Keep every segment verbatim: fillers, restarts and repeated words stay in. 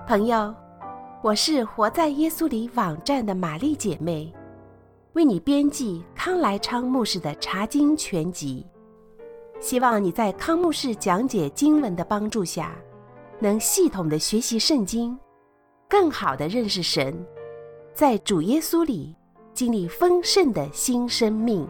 朋友，我是活在耶稣里网站的玛丽姐妹，为你编辑康来昌牧师的查经全集，希望你在康牧师讲解经文的帮助下，能系统的学习圣经，更好的认识神，在主耶稣里经历丰盛的新生命。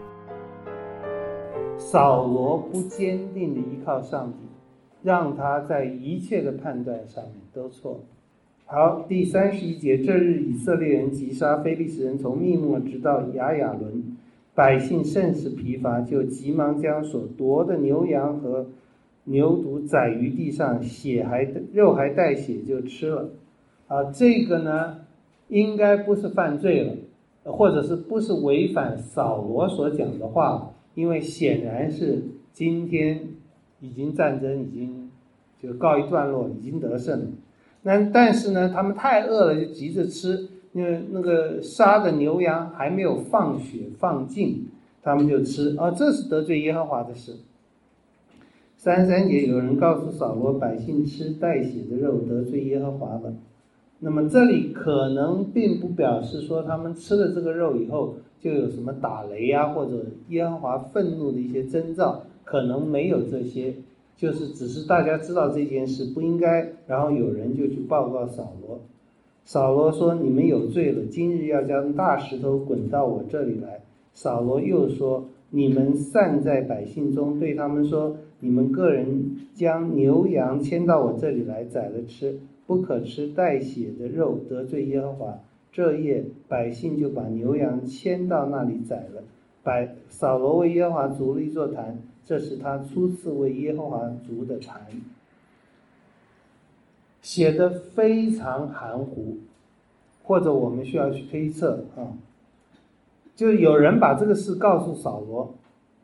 扫罗不坚定的依靠上帝，让他在一切的判断上面都错。好，第三十一节，这日以色列人击杀非利士人，从密抹直到亚雅伦，百姓甚是疲乏，就急忙将所夺的牛羊和牛犊宰于地上，血还肉还带血就吃了。啊，这个呢，应该不是犯罪了，或者是不是违反扫罗所讲的话，因为显然是今天已经战争已经就告一段落，已经得胜了。那但是呢，他们太饿了，就急着吃，因为那个杀的牛羊还没有放血放尽，他们就吃啊，这是得罪耶和华的事。三十三节，有人告诉扫罗，百姓吃带血的肉得罪耶和华了。那么这里可能并不表示说他们吃了这个肉以后就有什么打雷啊，或者耶和华愤怒的一些征兆，可能没有这些，就是只是大家知道这件事不应该，然后有人就去报告扫罗。扫罗说，你们有罪了，今日要将大石头滚到我这里来。扫罗又说，你们散在百姓中，对他们说，你们个人将牛羊牵到我这里来宰了吃，不可吃带血的肉，得罪耶和华。这夜百姓就把牛羊牵到那里宰了。百扫罗为耶和华筑了一座坛，这是他初次为耶和华筑的坛。写得非常含糊，或者我们需要去推测啊，就有人把这个事告诉扫罗，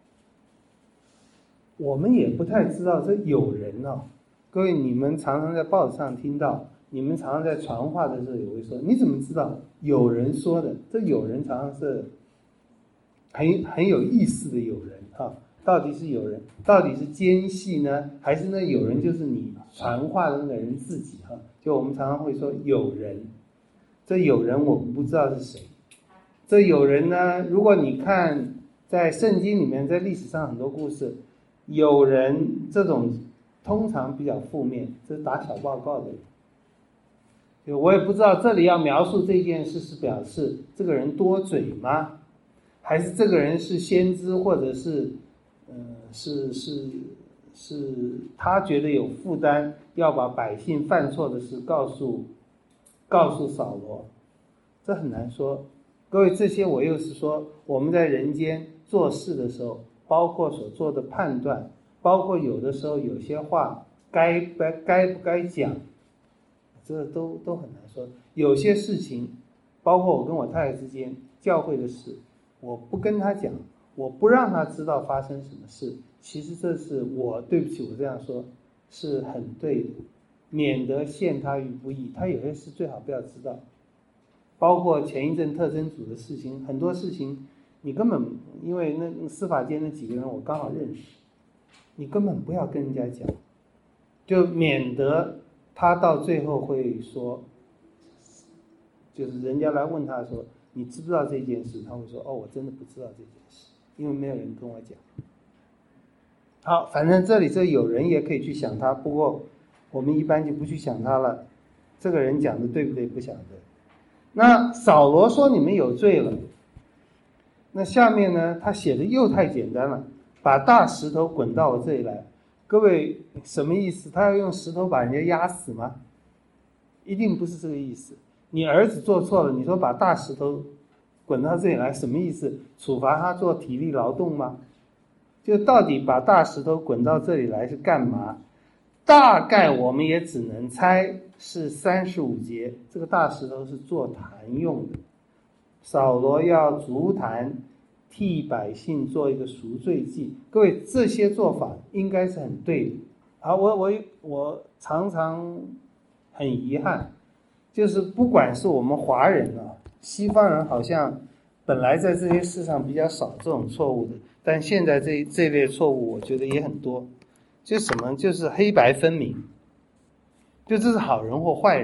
我们也不太知道这有人哦。各位，你们常常在报纸上听到，你们常常在传话的时候也会说，你怎么知道？有人说的，这有人常常是很很有意思的有人哈。到底是有人，到底是奸细呢，还是那有人就是你传话的那个人自己哈？就我们常常会说有人，这有人我们不知道是谁。这有人呢，如果你看在圣经里面，在历史上很多故事，有人这种通常比较负面，这是打小报告的人。就我也不知道这里要描述这件事是表示这个人多嘴吗？还是这个人是先知，或者是呃，是是是他觉得有负担，要把百姓犯错的事告诉告诉扫罗，这很难说。各位，这些我又是说，我们在人间做事的时候，包括所做的判断，包括有的时候有些话该不该不该讲，这都都很难说。有些事情，包括我跟我太太之间教会的事，我不跟他讲，我不让他知道发生什么事，其实这是我对不起，我这样说是很对的，免得陷他于不义。他有些事最好不要知道，包括前一阵特侦组的事情，很多事情你根本因为那司法界那几个人我刚好认识，你根本不要跟人家讲，就免得他到最后会说，就是人家来问他说你知不知道这件事，他会说哦，我真的不知道这件事，因为没有人跟我讲。好，反正这里这有人也可以去想他，不过我们一般就不去想他了，这个人讲的对不对不想的。那扫罗说你们有罪了，那下面呢他写的又太简单了，把大石头滚到我这里来。各位什么意思？他要用石头把人家压死吗？一定不是这个意思。你儿子做错了，你说把大石头滚到这里来，什么意思？处罚他做体力劳动吗？就到底把大石头滚到这里来是干嘛？大概我们也只能猜是三十五节，这个大石头是做坛用的。扫罗要筑坛，替百姓做一个赎罪祭。各位，这些做法应该是很对的。好，我我我常常很遗憾，就是不管是我们华人啊，西方人好像本来在这些事上比较少这种错误的，但现在这这类错误我觉得也很多。就什么，就是黑白分明，就这是好人或坏人，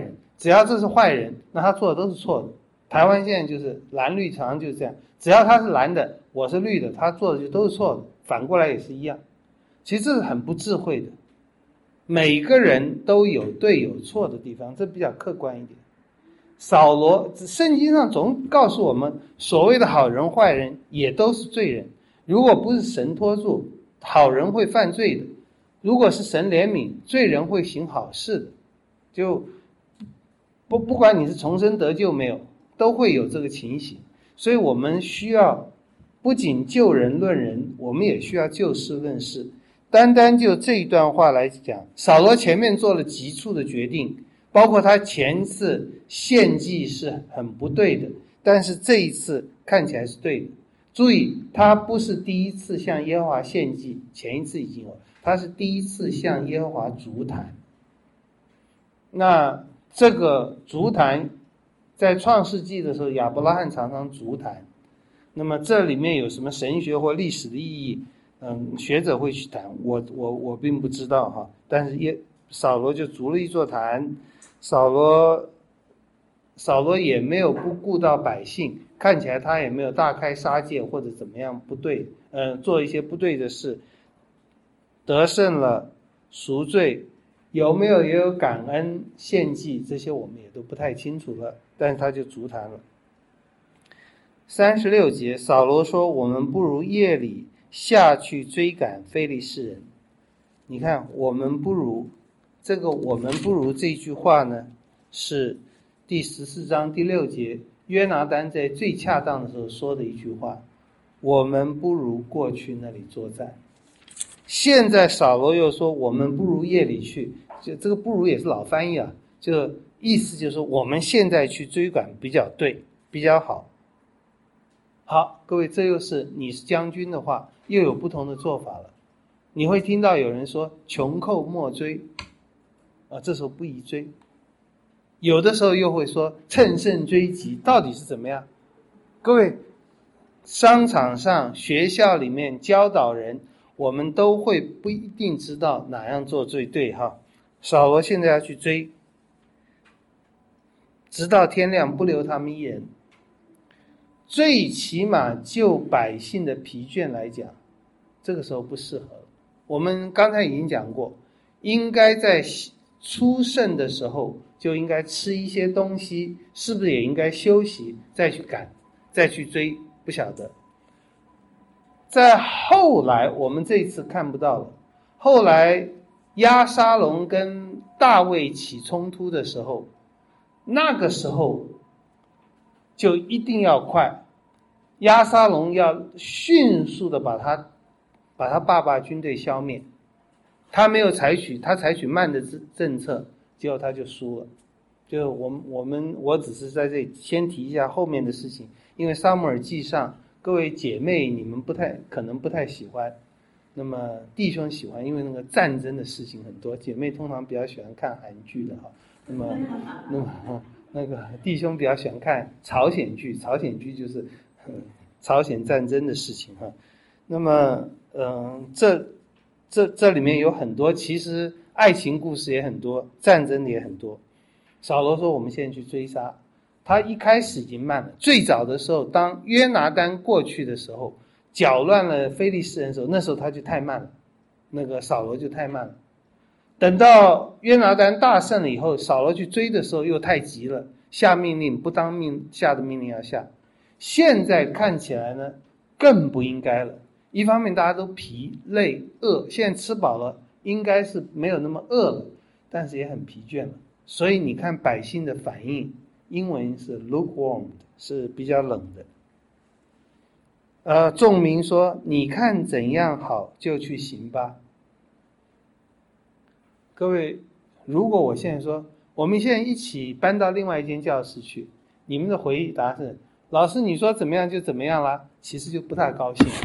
只要这是坏人，那他做的都是错的。台湾现在就是蓝绿常常就是这样，只要他是蓝的，我是绿的，他做的就都是错的，反过来也是一样。其实这是很不智慧的，每个人都有对有错的地方，这比较客观一点。扫罗，圣经上总告诉我们，所谓的好人坏人也都是罪人，如果不是神托住，好人会犯罪的，如果是神怜悯，罪人会行好事的。就不不管你是重生得救没有，都会有这个情形。所以我们需要不仅就人论人，我们也需要就事论事。单单就这一段话来讲，扫罗前面做了急促的决定，包括他前一次献祭是很不对的，但是这一次看起来是对的。注意，他不是第一次向耶和华献祭，前一次已经有，他是第一次向耶和华筑坛。那这个筑坛在创世纪的时候，亚伯拉罕常常筑坛，那么这里面有什么神学或历史的意义？嗯，学者会去谈，我我我并不知道哈。但是耶扫罗就筑了一座坛，扫罗扫罗也没有不顾到百姓，看起来他也没有大开杀戒或者怎么样不对，呃，做一些不对的事，得胜了，赎罪，有没有也有感恩献祭，这些我们也都不太清楚了，但是他就筑坛了。三十六节，扫罗说：“我们不如夜里下去追赶非利士人。”你看，我们不如，这个我们不如这句话呢，是第十四章第六节约拿单在最恰当的时候说的一句话，我们不如过去那里作战。现在扫罗又说我们不如夜里去，就这个不如也是老翻译啊，就意思就是说我们现在去追赶比较对，比较好。好，各位，这又是你是将军的话，又有不同的做法了。你会听到有人说穷寇莫追啊，这时候不宜追。有的时候又会说乘胜追击，到底是怎么样？各位，商场上、学校里面教导人，我们都会不一定知道哪样做最对哈。扫罗现在要去追，直到天亮，不留他们一人。最起码就百姓的疲倦来讲，这个时候不适合。我们刚才已经讲过，应该在出胜的时候就应该吃一些东西，是不是也应该休息再去赶再去追？不晓得。在后来我们这一次看不到了，后来押沙龙跟大卫起冲突的时候，那个时候就一定要快，押沙龙要迅速的把他把他爸爸军队消灭，他没有采取他采取慢的政策，结果他就输了。就我们我们我只是在这里先提一下后面的事情，因为撒母耳记上各位姐妹你们不太可能不太喜欢，那么弟兄喜欢，因为那个战争的事情很多，姐妹通常比较喜欢看韩剧的哈。那么那么那个弟兄比较喜欢看朝鲜剧，朝鲜剧就是、嗯、朝鲜战争的事情哈。那么嗯，这这这里面有很多，其实爱情故事也很多，战争也很多。扫罗说我们现在去追杀，他一开始已经慢了。最早的时候，当约拿单过去的时候，搅乱了非利士人的时候，那时候他就太慢了，那个扫罗就太慢了。等到约拿单大胜了以后，扫罗去追的时候又太急了，下命令不当命下的命令要下。现在看起来呢，更不应该了。一方面大家都疲累饿，现在吃饱了，应该是没有那么饿了，但是也很疲倦了。所以你看百姓的反应，英文是 lukewarm， 是比较冷的。呃，众民说你看怎样好就去行吧。各位，如果我现在说我们现在一起搬到另外一间教室去，你们的回答是老师你说怎么样就怎么样啦，其实就不太高兴。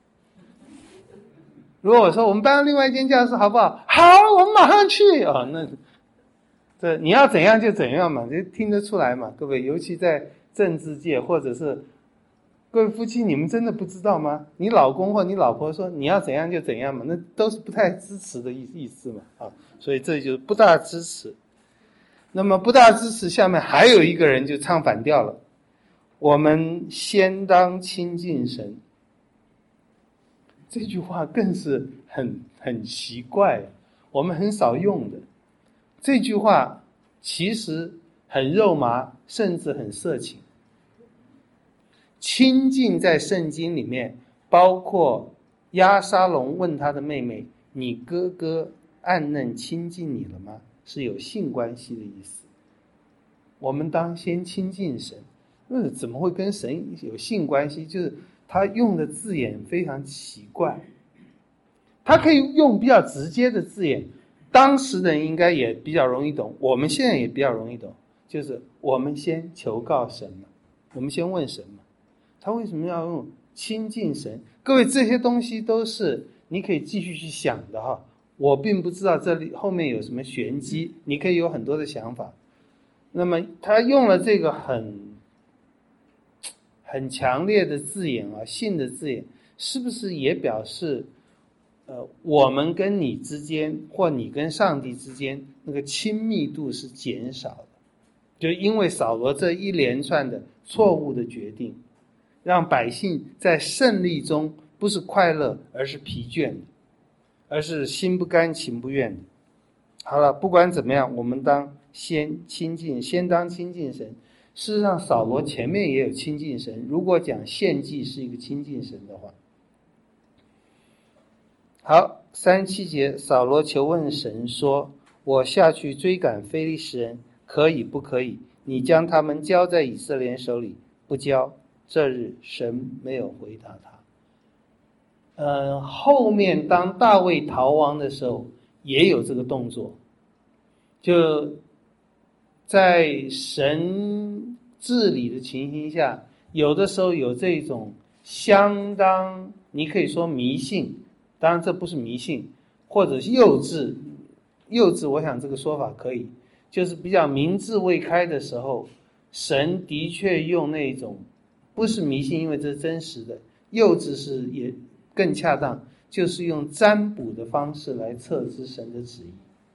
如果我说我们搬到另外一间教室好不好？好，我们马上去哦，那这你要怎样就怎样嘛，就听得出来嘛，各位，尤其在政治界或者是各位夫妻，你们真的不知道吗？你老公或你老婆说你要怎样就怎样嘛，那都是不太支持的意意思嘛啊，所以这就是不大支持。 那么不大支持下面还有一个人就唱反调了，我们先当亲近神。这句话更是很很奇怪，我们很少用的。这句话其实很肉麻，甚至很色情。亲近在圣经里面包括押沙龙问他的妹妹，你哥哥暗嫩亲近你了吗？是有性关系的意思。我们当先亲近神，那怎么会跟神有性关系？就是他用的字眼非常奇怪，他可以用比较直接的字眼，当时人应该也比较容易懂，我们现在也比较容易懂，就是我们先求告神嘛，我们先问神嘛。他为什么要用亲近神？各位，这些东西都是你可以继续去想的哈。我并不知道这里后面有什么玄机，你可以有很多的想法。那么他用了这个很很强烈的字眼啊，性的字眼，是不是也表示呃，我们跟你之间或你跟上帝之间那个亲密度是减少的？就因为扫罗这一连串的错误的决定，让百姓在胜利中不是快乐，而是疲倦的，而是心不甘情不愿的。好了，不管怎么样，我们当先亲近，先当亲近神。事实上，扫罗前面也有亲近神。如果讲献祭是一个亲近神的话，好，三十七节，扫罗求问神说：“我下去追赶非利士人，可以不可以？你将他们交在以色列人手里，不交。”这日神没有回答他。呃，后面当大卫逃亡的时候，也有这个动作，就在神治理的情形下，有的时候有这种相当，你可以说迷信，当然这不是迷信，或者是幼稚，幼稚我想这个说法可以，就是比较明智未开的时候，神的确用那种不是迷信，因为这是真实的，幼稚是也更恰当，就是用占卜的方式来测知神的旨意。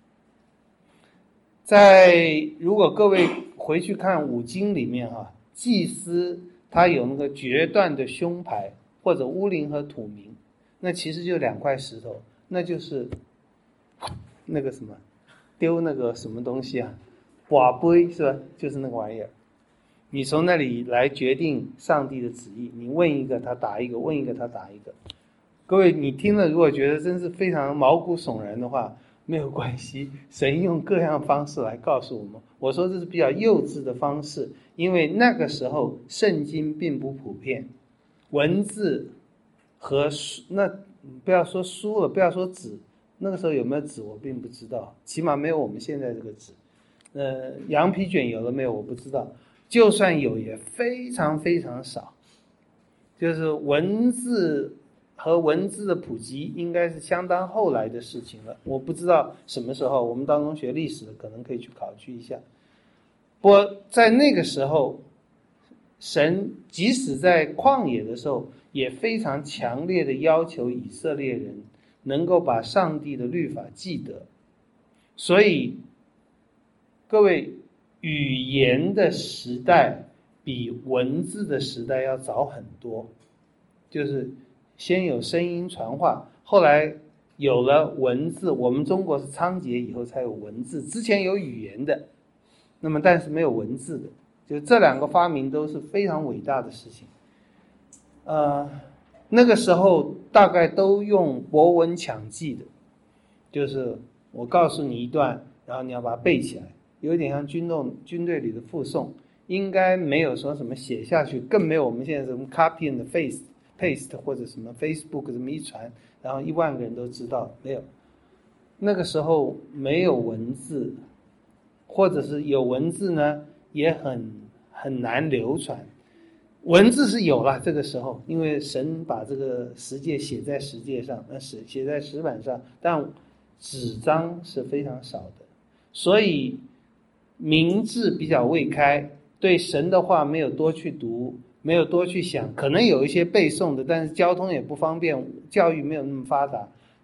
在如果各位回去看五经里面哈、啊，祭司他有那个决断的胸牌或者乌灵和土明，那其实就两块石头，那就是那个什么丢那个什么东西啊，瓦杯是吧？就是那个玩意儿。你从那里来决定上帝的旨意，你问一个他答一个，问一个他答一个。各位你听了如果觉得真是非常毛骨悚然的话，没有关系，神用各样方式来告诉我们。我说这是比较幼稚的方式，因为那个时候圣经并不普遍，文字和书，那不要说书了，不要说纸，那个时候有没有纸我并不知道，起码没有我们现在这个纸。呃，羊皮卷有了没有我不知道，就算有也非常非常少，就是文字和文字的普及应该是相当后来的事情了，我不知道什么时候，我们当中学历史的可能可以去考据一下。不过在那个时候，神即使在旷野的时候也非常强烈的要求以色列人能够把上帝的律法记得。所以各位，语言的时代比文字的时代要早很多，就是先有声音传话，后来有了文字，我们中国是仓颉以后才有文字，之前有语言的，那么但是没有文字的，就这两个发明都是非常伟大的事情。呃，那个时候大概都用博闻强记的，就是我告诉你一段，然后你要把它背起来，有点像军动军队里的附送，应该没有说什么写下去，更没有我们现在什么 copy and paste paste 或者什么 Facebook 这么一传，然后一万个人都知道，没有。那个时候没有文字，或者是有文字呢，也很很难流传。文字是有了，这个时候，因为神把这个十诫写在十诫上，那写写在石板上，但纸张是非常少的，所以明智比较未开，对神的话没有多去读，没有多去想，可能有一些背诵的，但是交通也不方便，教育没有那么发达，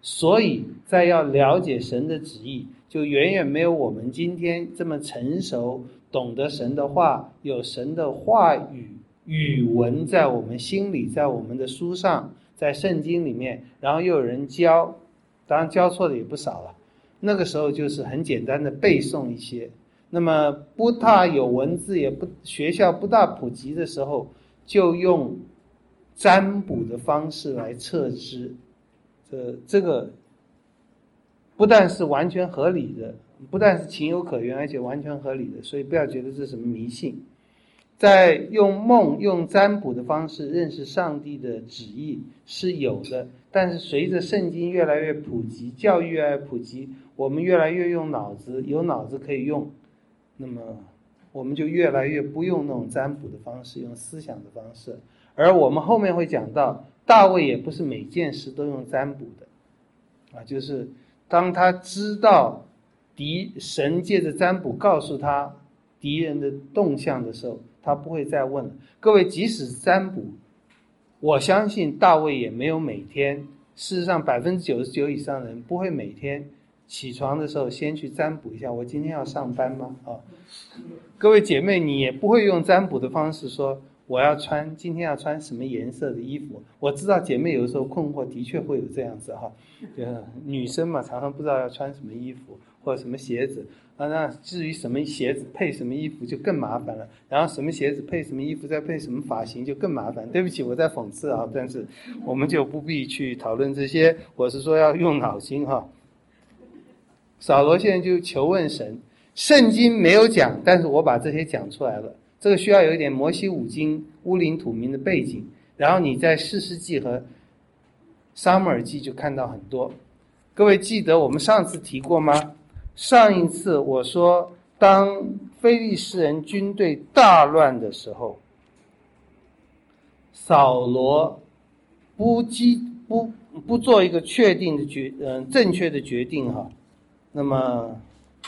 所以在要了解神的旨意，就远远没有我们今天这么成熟，懂得神的话，有神的话语语文在我们心里，在我们的书上，在圣经里面，然后又有人教，当然教错的也不少了。那个时候就是很简单的背诵一些，那么不大有文字，也不学校不大普及的时候，就用占卜的方式来测知，这这个不但是完全合理的，不但是情有可原，而且完全合理的，所以不要觉得这是什么迷信。在用梦用占卜的方式认识上帝的旨意是有的，但是随着圣经越来越普及，教育越来越普及，我们越来越用脑子，有脑子可以用，那么我们就越来越不用那种占卜的方式，用思想的方式。而我们后面会讲到，大卫也不是每件事都用占卜的啊，就是当他知道敌神借着占卜告诉他敌人的动向的时候，他不会再问了。各位，即使占卜，我相信大卫也没有每天，事实上百分之九十九以上的人不会每天起床的时候先去占卜一下，我今天要上班吗？啊，各位姐妹，你也不会用占卜的方式说我要穿今天要穿什么颜色的衣服。我知道姐妹有的时候困惑，的确会有这样子哈，呃，女生嘛，常常不知道要穿什么衣服或者什么鞋子啊。那至于什么鞋子配什么衣服就更麻烦了，然后什么鞋子配什么衣服再配什么发型就更麻烦。对不起，我在讽刺啊，但是我们就不必去讨论这些。我是说要用脑筋哈。扫罗现在就求问神，圣经没有讲，但是我把这些讲出来了。这个需要有一点摩西五经乌灵土明的背景，然后你在士师记和撒母耳记就看到很多。各位记得我们上次提过吗？上一次我说，当非利士人军队大乱的时候，扫罗不基不不做一个确定的决嗯、呃、正确的决定哈，那么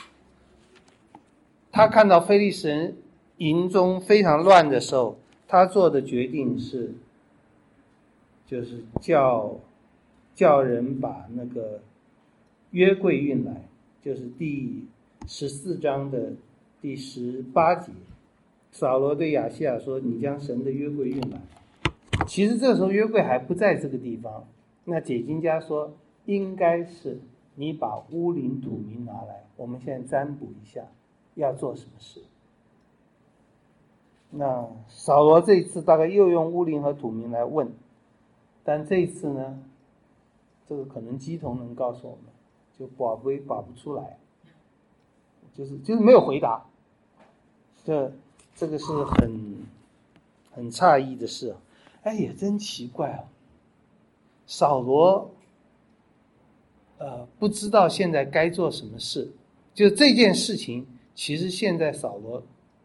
他看到非利士人营中非常乱的时候，他做的决定是，就是叫叫人把那个约柜运来，就是第十四章的第十八节。扫罗对亚西亚说：“你将神的约柜运来。”其实这时候约柜还不在这个地方。那解经家说，应该是你把乌灵土明拿来，我们现在占卜一下要做什么事。那扫罗这一次大概又用乌灵和土明来问，但这一次呢，这个可能鸡同能告诉我们，就保不保不出来，就是就是没有回答。这这个是很很诧异的事。哎，也真奇怪哦，扫罗呃不知道现在该做什么事，就这件事情，其实现在扫罗，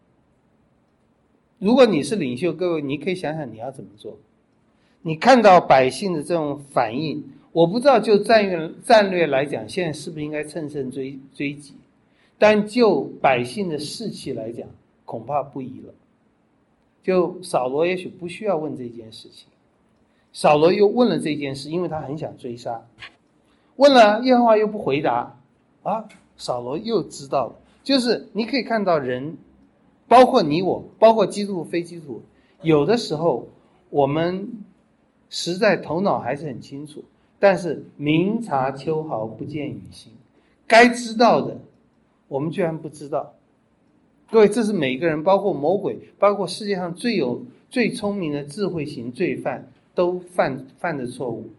如果你是领袖，各位你可以想想你要怎么做。你看到百姓的这种反应，我不知道就战略战略来讲，现在是不是应该乘胜追追击，但就百姓的士气来讲，恐怕不宜了。就扫罗也许不需要问这件事情，扫罗又问了这件事，因为他很想追杀，问了耶和华又不回答啊，扫罗又知道了。就是你可以看到人，包括你我，包括基督徒非基督徒，有的时候我们实在头脑还是很清楚，但是明察秋毫不见于心，该知道的我们居然不知道。各位，这是每个人，包括魔鬼，包括世界上最有最聪明的智慧型罪犯都犯犯的错误。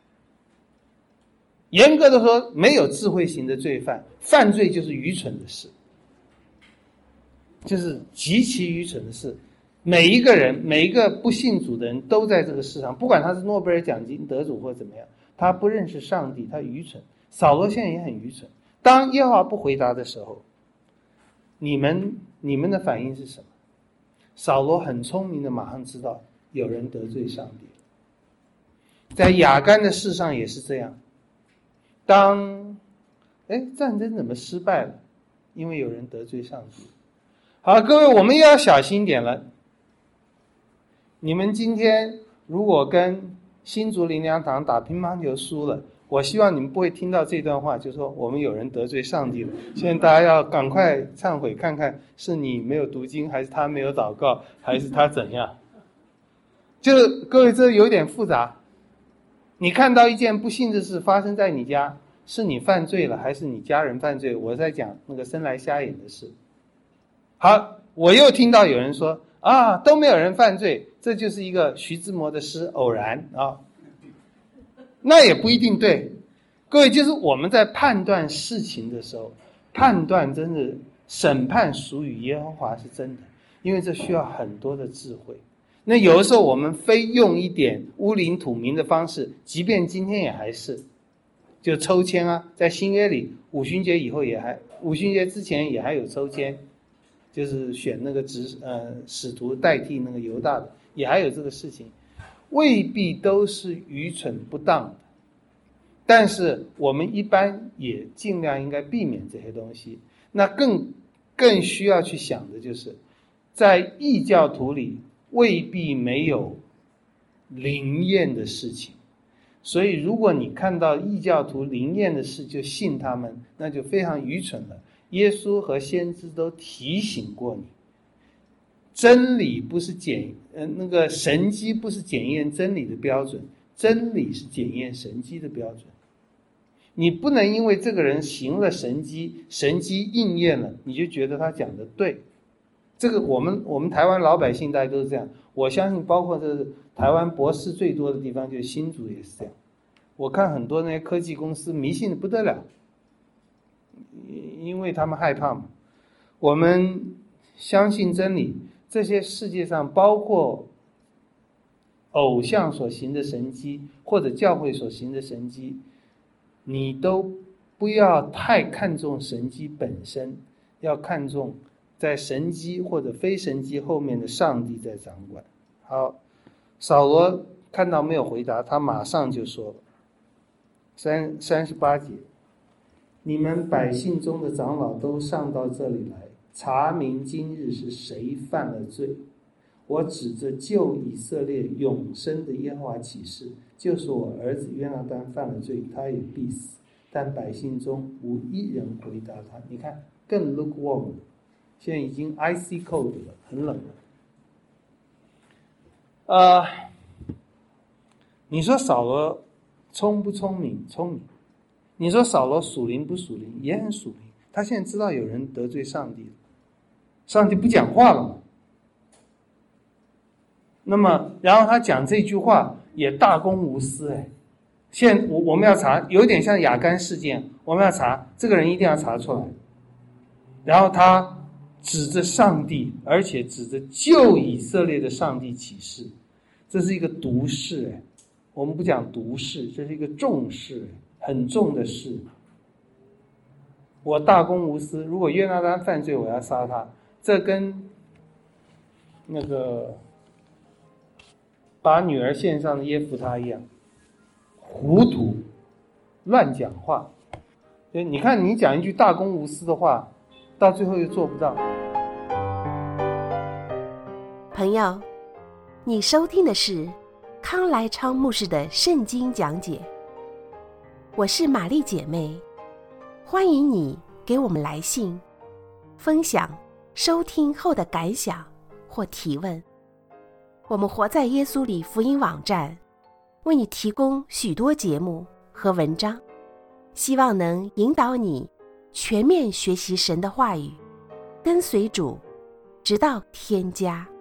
严格的说，没有智慧型的罪犯，犯罪就是愚蠢的事，就是极其愚蠢的事。每一个人，每一个不信主的人都在这个世上，不管他是诺贝尔奖金得主或怎么样，他不认识上帝，他愚蠢。扫罗现在也很愚蠢。当耶和华不回答的时候，你们你们的反应是什么？扫罗很聪明的马上知道有人得罪上帝。在亚干的事上也是这样。当哎战争怎么失败了？因为有人得罪上帝。好，各位，我们又要小心点了。你们今天如果跟新竹林良堂打乒乓球输了，我我希望你们不会听到这段话，就是说我们有人得罪上帝了。现在大家要赶快忏悔，看看是你没有读经，还是他没有祷告，还是他怎样。就是各位，这有点复杂。你看到一件不幸的事发生在你家，是你犯罪了，还是你家人犯罪？我在讲那个生来瞎眼的事。好，我又听到有人说啊，都没有人犯罪，这就是一个徐志摩的诗，偶然啊。那也不一定对。各位，就是我们在判断事情的时候，判断真的审判属于耶和华是真的，因为这需要很多的智慧。那有的时候我们非用一点乌灵土明的方式，即便今天也还是就抽签啊，在新约里五旬节以后也还五旬节之前也还有抽签，就是选那个执呃使徒代替那个犹大的，也还有这个事情，未必都是愚蠢不当的，但是我们一般也尽量应该避免这些东西。那更更需要去想的就是在异教徒里未必没有灵验的事情，所以如果你看到异教徒灵验的事就信他们，那就非常愚蠢了。耶稣和先知都提醒过你，真理不是检呃那个神迹不是检验真理的标准，真理是检验神迹的标准。你不能因为这个人行了神迹，神迹应验了，你就觉得他讲的对。这个我们我们台湾老百姓大家都是这样，我相信包括这个台湾博士最多的地方就是新竹也是这样。我看很多那些科技公司迷信的不得了，因为他们害怕嘛。我们相信真理，这些世界上包括偶像所行的神迹或者教会所行的神迹，你都不要太看重神迹本身，要看重在神迹或者非神迹后面的上帝在掌管。好，扫罗看到没有回答，他马上就说了，三三十八节，你们百姓中的长老都上到这里来，查明今日是谁犯了罪。我指着救以色列永生的耶和华起誓，就是我儿子约拿单犯了罪，他也必死。但百姓中无一人回答他。你看，更 lukewarm 了，现在已经 icy cold 了，很冷了。呃，你说扫罗聪不聪明？聪明。你说扫罗属灵不属灵？也很属灵。他现在知道有人得罪上帝了，上帝不讲话了嘛。那么，然后他讲这句话也大公无私哎。现在我我们要查，有点像雅干事件，我们要查这个人一定要查出来。然后他指着上帝，而且指着救以色列的上帝起誓，这是一个毒誓哎。我们不讲毒誓，这是一个重誓，很重的誓。我大公无私，如果约拿单犯罪，我要杀他。这跟那个把女儿献上的耶弗他一样，糊涂，乱讲话。所以你看，你讲一句大公无私的话，到最后又做不到。 朋友，你收听的是康来昌牧师的圣经讲解。我是玛丽姐妹，欢迎你给我们来信，分享收听后的感想或提问。我们活在耶稣里福音网站为你提供许多节目和文章，希望能引导你全面学习神的话语，跟随主，直到天家。